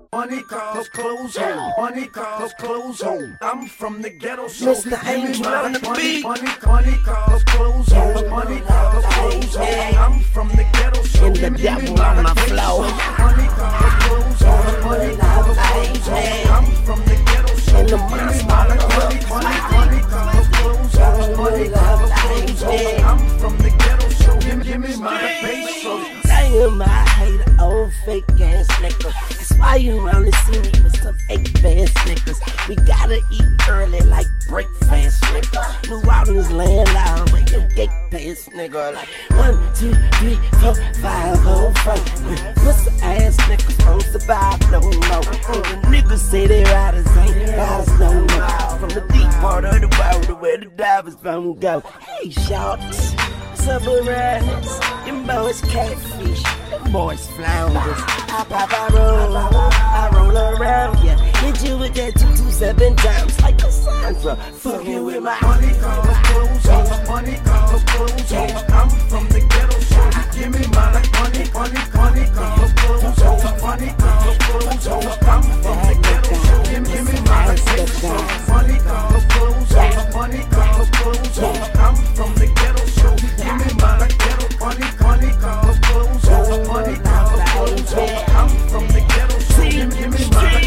Money cars, clothes hole. Money cars, clothes hole. I'm from the ghetto, so Mr. Angel on the beat. Money cars, clothes hole. Money cars, clothes hole. I'm from the ghetto, so And the devil on my flow. Money cars, clothes hole. Money cars, clothes hole. I'm from the ghetto, so And the monster on the hook. money cars, clothes hole. Money cars, clothes hole. I'm from the ghetto, so give me my bass, so. Damn, I hate an old fake ass nigga. That's why you only see me with some fake ass niggas. We gotta eat early like breakfast, nigga. New Orleans land out with your gate pass, nigga. Like 1, 2, 3, 4, 5, 4. Pussy ass niggas don't survive no more. The niggas say they riders ain't riders no more. From the deep part of the water where the divers don't go. Hey, shorts. Submarines, them boys catfish, them boys flounders. I roll around, yeah. Hit you with that 227 times like Cassandra. Fucking with my money cars, clothes hole. Money cars, clothes hole. I'm from the ghetto, so give me my money cars, clothes hole. Money cars, clothes hole. I'm from the ghetto, so give me my money cars, clothes hole. Money cars, clothes hole. I'm from the ghetto, so give me my ghetto. Money cars, clothes hole. Money cars, clothes hole. I'm from the ghetto, so give me my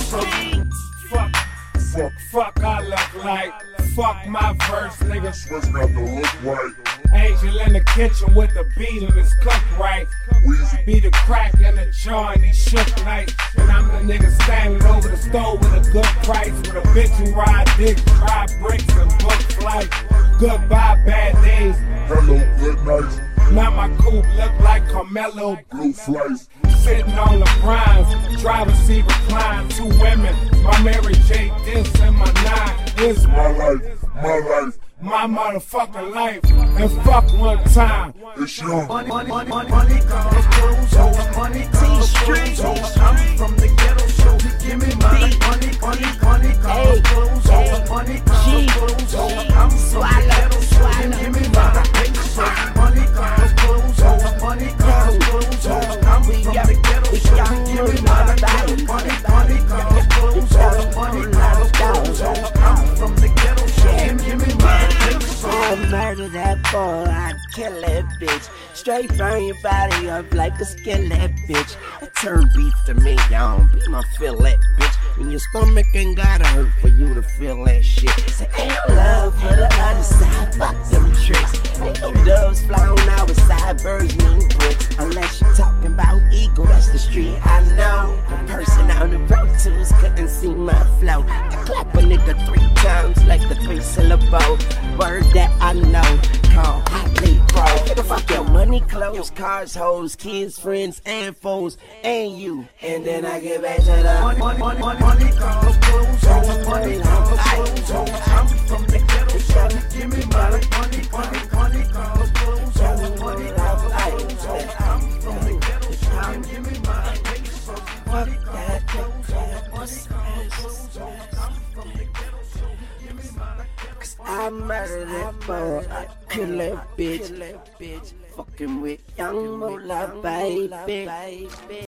Fuck, I look like. Fuck my verse, nigga. Switch got to look right. Angel in the kitchen with the beat and it's cooked right. Weezy Be the crack in the joint, he shook night. And I'm the nigga standing over the stove with a good price. With a bitch who ride dicks, try bricks and book flight. Goodbye, bad days. hello, good night. Now my coupe look like Carmelo. Blue flights. Sitting on the primes, driver seat recline. 2 women, my Mary J. This and my 9 is My life. my motherfucking life. And fuck one time. It's young. money cars, clothes hole. Money cars, clothes hole. I'm from the ghetto, so give me my money cars, clothes hole. Money cars, clothes hole. I'm from the ghetto, so give me my money cars, clothes hole. Money cars, clothes hole. I'm from the ghetto, so give me my money cars, clothes hole. Money cars, clothes hole. I'm from the ghetto, so give me my I murder that boy, I kill that bitch. Straight burn your body up like a skillet, bitch. I turn beef to me, y'all. Be my fillet, bitch. When your stomach ain't gotta hurt for you to feel that shit. Say, ain't love for the other side, fuck them tricks. Ain't no doves flying outside, birds mean bricks. Unless you're talking about ego, that's the street I know. The person on the road twos couldn't see my flow. I clap a nigga 3 times like the 3-syllable word that I know, called hotly bro. Nigga, fuck your money, clothes, cars, hoes, kids, friends, and foes, and you. And then I get back to the money cars, clothes hole. Money cars, clothes hole. I'm from the ghetto, so give me my money cars, clothes hole. Money cars, clothes hole. I'm from the ghetto, so give me my money cars, clothes hole. Money cars, clothes hole. I'm from the ghetto, so give me my I murder that boy, I kill that bitch. Fucking with young Moolah, baby.